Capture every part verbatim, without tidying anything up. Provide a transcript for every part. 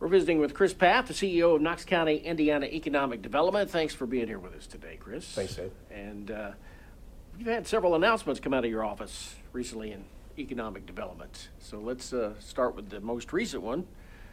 We're visiting with Chris Paff, the C E O of Knox County, Indiana Economic Development. Thanks for being here with us today, Chris. Thanks, Dave. And uh, you've had several announcements come out of your office recently in economic development. So let's uh, start with the most recent one.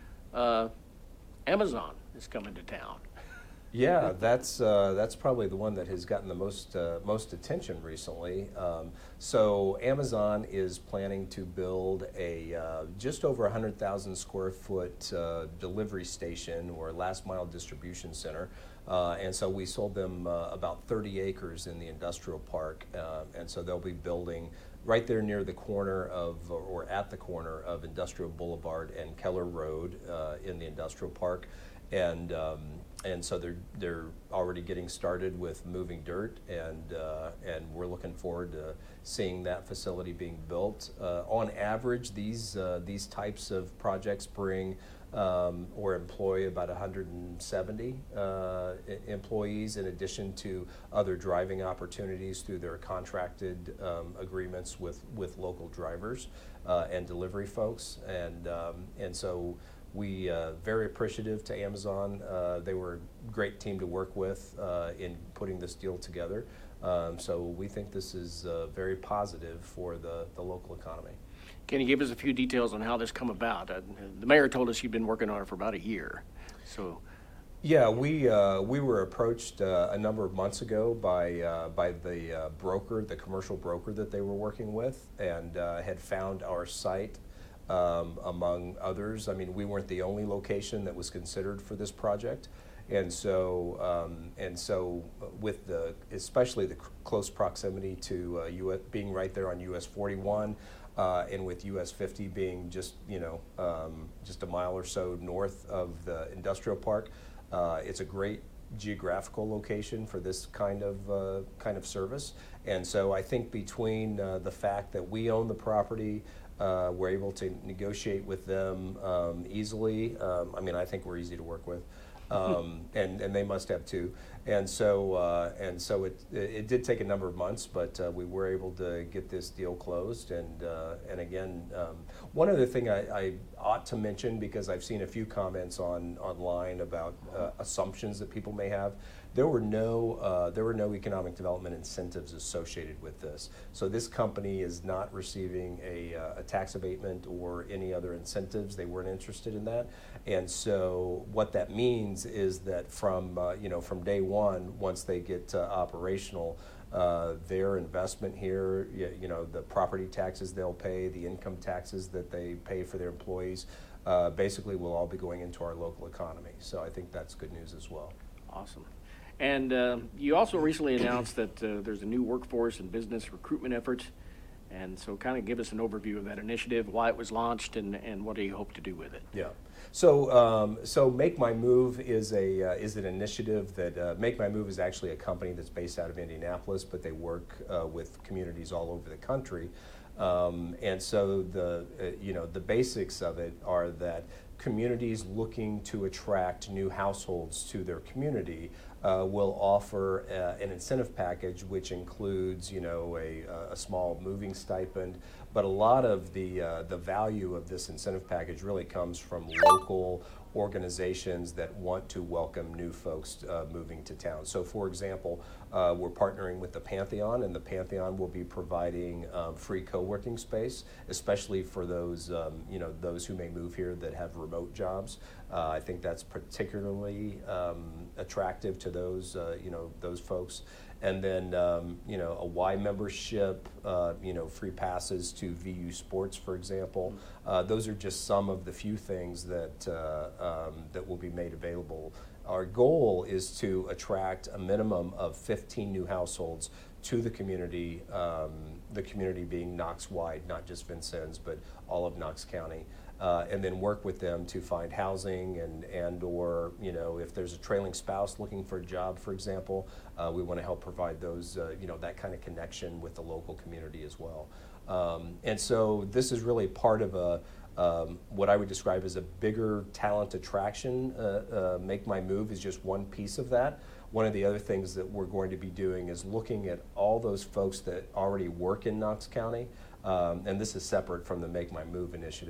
Uh, Amazon is coming to town. Yeah, that's uh, that's probably the one that has gotten the most uh, most attention recently. Um, so Amazon is planning to build a uh, just over one hundred thousand square foot uh, delivery station or last mile distribution center. Uh, and so we sold them uh, about thirty acres in the industrial park, uh, and so they'll be building right there near the corner of, or at the corner of Industrial Boulevard and Keller Road uh, in the industrial park. And um, and so they're they're already getting started with moving dirt, and uh, and we're looking forward to seeing that facility being built. Uh, on average, these uh, these types of projects bring um, or employ about one hundred seventy uh, employees, in addition to other driving opportunities through their contracted um, agreements with with local drivers uh, and delivery folks, and um, and so. We uh, very appreciative to Amazon. Uh, they were a great team to work with uh, in putting this deal together. Um, so we think this is uh, very positive for the, the local economy. Can you give us a few details on how this come about? Uh, the mayor told us you've been working on it for about a year. So. Yeah, we uh, we were approached uh, a number of months ago by uh, by the uh, broker, the commercial broker that they were working with, and uh, had found our site. Um, among others. I mean, we weren't the only location that was considered for this project, and so um, and so with the especially the cr- close proximity to uh, U S being right there on U S forty-one, uh, and with U S fifty being just you know um, just a mile or so north of the industrial park, uh, it's a great geographical location for this kind of uh, kind of service. And so I think between uh, the fact that we own the property, Uh, we're able to negotiate with them um, easily. Um, I mean, I think we're easy to work with, um, and and they must have too. And so uh, and so it it did take a number of months, but uh, we were able to get this deal closed. And uh, and again, um, one other thing I, I ought to mention, because I've seen a few comments on online about uh, assumptions that people may have. There were no uh, there were no economic development incentives associated with this. So this company is not receiving a, uh, a tax abatement or any other incentives. They weren't interested in that. And so what that means is that from uh, you know from day one, once they get uh, operational, uh, their investment here, you, you know, the property taxes they'll pay, the income taxes that they pay for their employees, uh, basically will all be going into our local economy. So I think that's good news as well. Awesome. And uh, you also recently announced that uh, there's a new workforce and business recruitment effort. And so kind of give us an overview of that initiative, why it was launched, and, and what do you hope to do with it? Yeah. So um, so Make My Move is a uh, is an initiative that uh, Make My Move is actually a company that's based out of Indianapolis, but they work uh, with communities all over the country. Um, and so the uh, you know the basics of it are that communities looking to attract new households to their community uh, will offer uh, an incentive package, which includes, you know, a, a small moving stipend. But a lot of the uh, the value of this incentive package really comes from local organizations that want to welcome new folks uh, moving to town. So, for example, uh, we're partnering with the Pantheon, and the Pantheon will be providing um, free co-working space, especially for those um, you know those who may move here that have remote jobs. Uh, I think that's particularly um, attractive to those uh, you know those folks. And then, um, you know, a Y membership, uh, you know, free passes to V U Sports, for example. Uh, those are just some of the few things that uh, um, that will be made available. Our goal is to attract a minimum of fifteen new households to the community, um, the community being Knox-wide, not just Vincennes, but all of Knox County. Uh, and then work with them to find housing and and or you know if there's a trailing spouse looking for a job, for example, uh, we want to help provide those uh, you know that kind of connection with the local community as well. Um, and so this is really part of a um, what I would describe as a bigger talent attraction. Uh, uh, Make My Move is just one piece of that. One of the other things that we're going to be doing is looking at all those folks that already work in Knox County, um, and this is separate from the Make My Move initiative.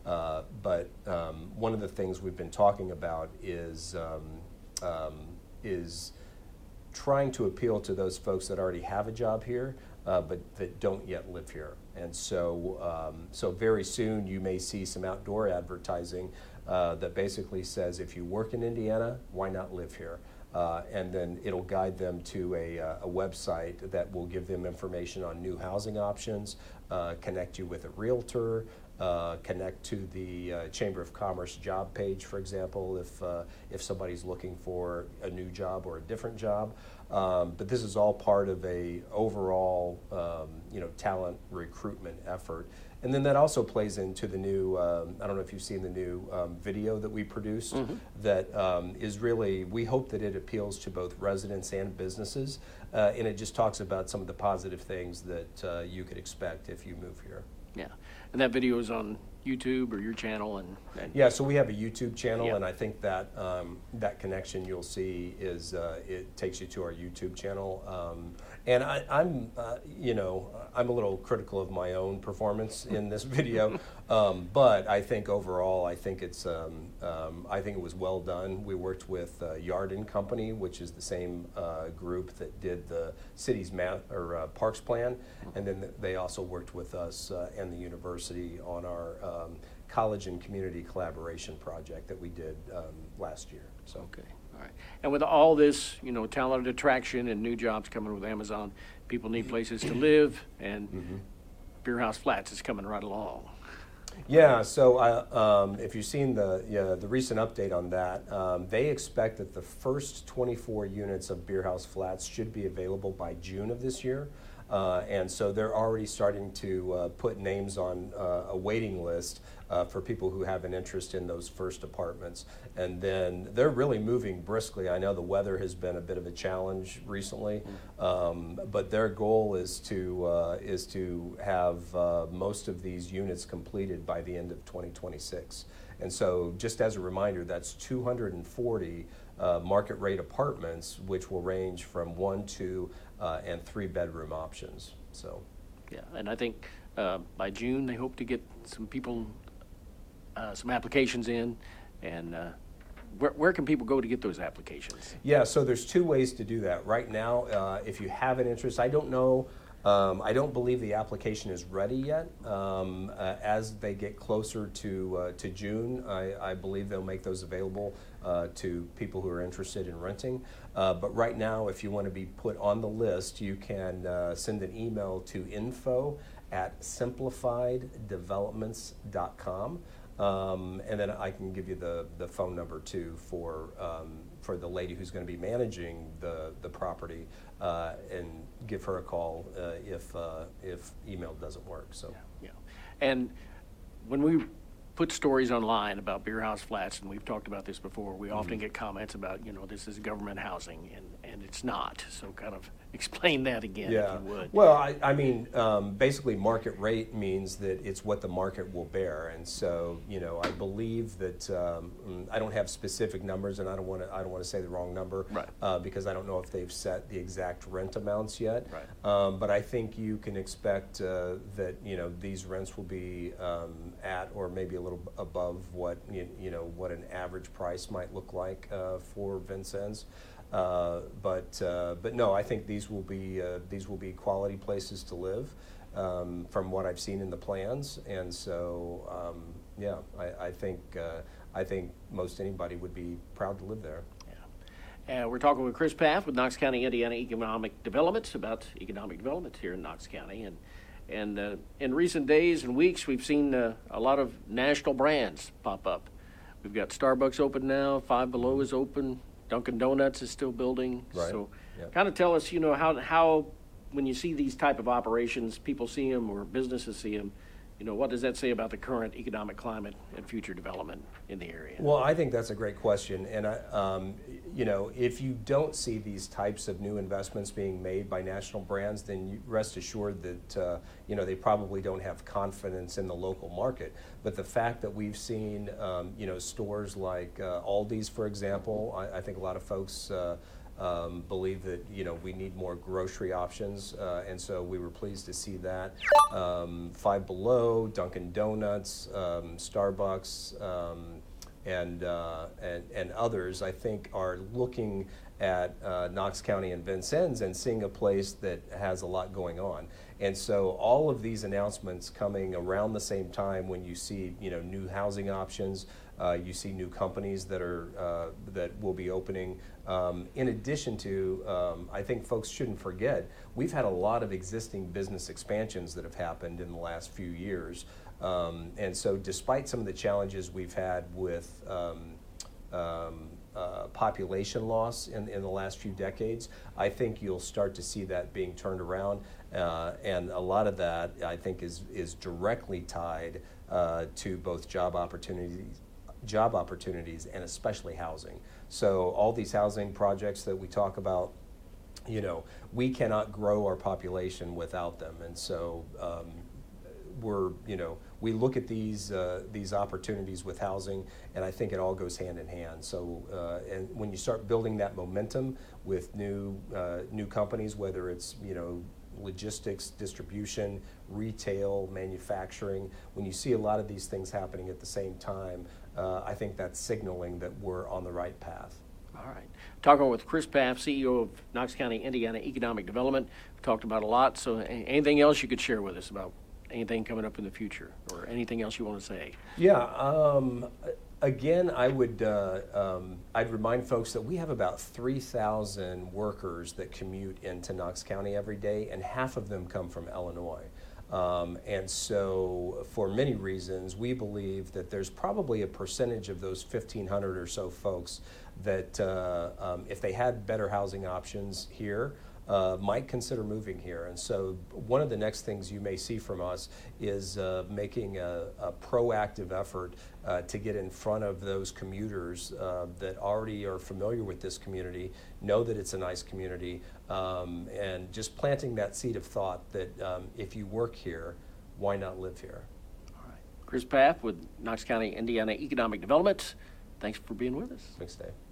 Uh, but um, one of the things we've been talking about is um, um, is trying to appeal to those folks that already have a job here, uh, but that don't yet live here. And so, um, so very soon you may see some outdoor advertising uh, that basically says, if you work in Indiana, why not live here? Uh, and then it'll guide them to a, uh, a website that will give them information on new housing options, uh, connect you with a realtor, uh, connect to the uh, Chamber of Commerce job page, for example, if, uh, if somebody's looking for a new job or a different job. Um, but this is all part of a overall um, you know, talent recruitment effort. And then that also plays into the new, um, I don't know if you've seen the new um, video that we produced, mm-hmm. that um, is really, we hope that it appeals to both residents and businesses, uh, and it just talks about some of the positive things that uh, you could expect if you move here. Yeah, and that video is on YouTube or your channel? and, and Yeah, so we have a YouTube channel, yeah. and I think that um, that connection you'll see is, uh, it takes you to our YouTube channel. Um, and I, I'm, uh, you know, I'm a little critical of my own performance in this video, um, but I think overall, I think it's, um, um, I think it was well done. We worked with uh, Yarden Company, which is the same uh, group that did the city's math or uh, parks plan, and then they also worked with us uh, and the university on our um, college and community collaboration project that we did um, last year. So. Okay, all right. And with all this, you know, talent attraction and new jobs coming with Amazon, people need places to live, and mm-hmm. Beer House Flats is coming right along. Yeah, so uh, um, if you've seen the yeah, the recent update on that, um, they expect that the first twenty-four units of Beer House Flats should be available by June of this year. Uh, and so they're already starting to uh, put names on uh, a waiting list uh, for people who have an interest in those first apartments. And then they're really moving briskly. I know the weather has been a bit of a challenge recently, um, but their goal is to uh, is to have uh, most of these units completed by the end of twenty twenty-six. And so, just as a reminder, that's two hundred forty uh, market rate apartments, which will range from one, two, uh, and three bedroom options. So, yeah, and I think uh, by June they hope to get some people, uh, some applications in, and uh, where where can people go to get those applications? Yeah, so there's two ways to do that. Right now, uh, if you have an interest, I don't know. Um, I don't believe the application is ready yet. Um, uh, as they get closer to uh, to June, I, I believe they'll make those available uh, to people who are interested in renting. Uh, but right now, if you want to be put on the list, you can uh, send an email to info at simplified developments dot com. Um, and then I can give you the, the phone number too for um, for the lady who's going to be managing the the property, uh, and give her a call uh, if uh, if email doesn't work. So yeah, yeah. And when we put stories online about Beer House Flats, and we've talked about this before, we mm-hmm. often get comments about, you know, this is government housing, and, and it's not. So kind of explain that again, yeah. if you would. Well, I, I mean, um, basically market rate means that it's what the market will bear. And so, you know, I believe that, um, I don't have specific numbers, and I don't want to I don't want to say the wrong number, right. uh, because I don't know if they've set the exact rent amounts yet. Right. Um, but I think you can expect uh, that, you know, these rents will be um, at or maybe a little above what, you, you know, what an average price might look like uh, for Vincennes. Uh, but uh, but no, I think these will be uh, these will be quality places to live, um, from what I've seen in the plans, and so um, yeah, I, I think uh, I think most anybody would be proud to live there. Yeah, uh, we're talking with Chris Paff with Knox County, Indiana Economic Development about economic development here in Knox County, and and uh, in recent days and weeks we've seen uh, a lot of national brands pop up. We've got Starbucks open now, Five Below is open. Dunkin' Donuts is still building. Right. So yep. kind of tell us, you know, how, how when you see these type of operations, people see them or businesses see them, you know, what does that say about the current economic climate and future development in the area? Well, I think that's a great question. And, I, um, you know, if you don't see these types of new investments being made by national brands, then you rest assured that, uh, you know, they probably don't have confidence in the local market. But the fact that we've seen, um, you know, stores like uh, Aldi's, for example, I, I think a lot of folks uh, um, believe that, you know, we need more grocery options, uh, and so we were pleased to see that. Um, Five Below, Dunkin' Donuts, um, Starbucks, um, and, uh, and, and others, I think, are looking at uh, Knox County and Vincennes and seeing a place that has a lot going on. And so all of these announcements coming around the same time when you see, you know, new housing options, uh, you see new companies that are uh, that will be opening. Um, in addition to, um, I think folks shouldn't forget, we've had a lot of existing business expansions that have happened in the last few years. Um, and so despite some of the challenges we've had with um, um, uh, population loss in, in the last few decades, I think you'll start to see that being turned around. Uh, and a lot of that, I think, is, is directly tied uh, to both job opportunities, job opportunities and especially housing. So all these housing projects that we talk about, you know, we cannot grow our population without them. And so um, we're, you know, we look at these uh, these opportunities with housing, and I think it all goes hand in hand. So, uh, and when you start building that momentum with new uh, new companies, whether it's, you know, logistics, distribution, retail, manufacturing, when you see a lot of these things happening at the same time, uh, I think that's signaling that we're on the right path. All right. Talking with Chris Paff, C E O of Knox County, Indiana Economic Development. We've talked about a lot, so anything else you could share with us about anything coming up in the future, or anything else you want to say? Yeah, um, again, I would, uh, um, I'd remind folks that we have about three thousand workers that commute into Knox County every day, and half of them come from Illinois. Um, and so for many reasons, we believe that there's probably a percentage of those fifteen hundred or so folks that uh, um, if they had better housing options here, Uh, might consider moving here. And so one of the next things you may see from us is uh, making a, a proactive effort uh, to get in front of those commuters uh, that already are familiar with this community, know that it's a nice community, um, and just planting that seed of thought that um, if you work here, why not live here? All right. Chris Paff with Knox County, Indiana Economic Development. Thanks for being with us. Thanks, Dave.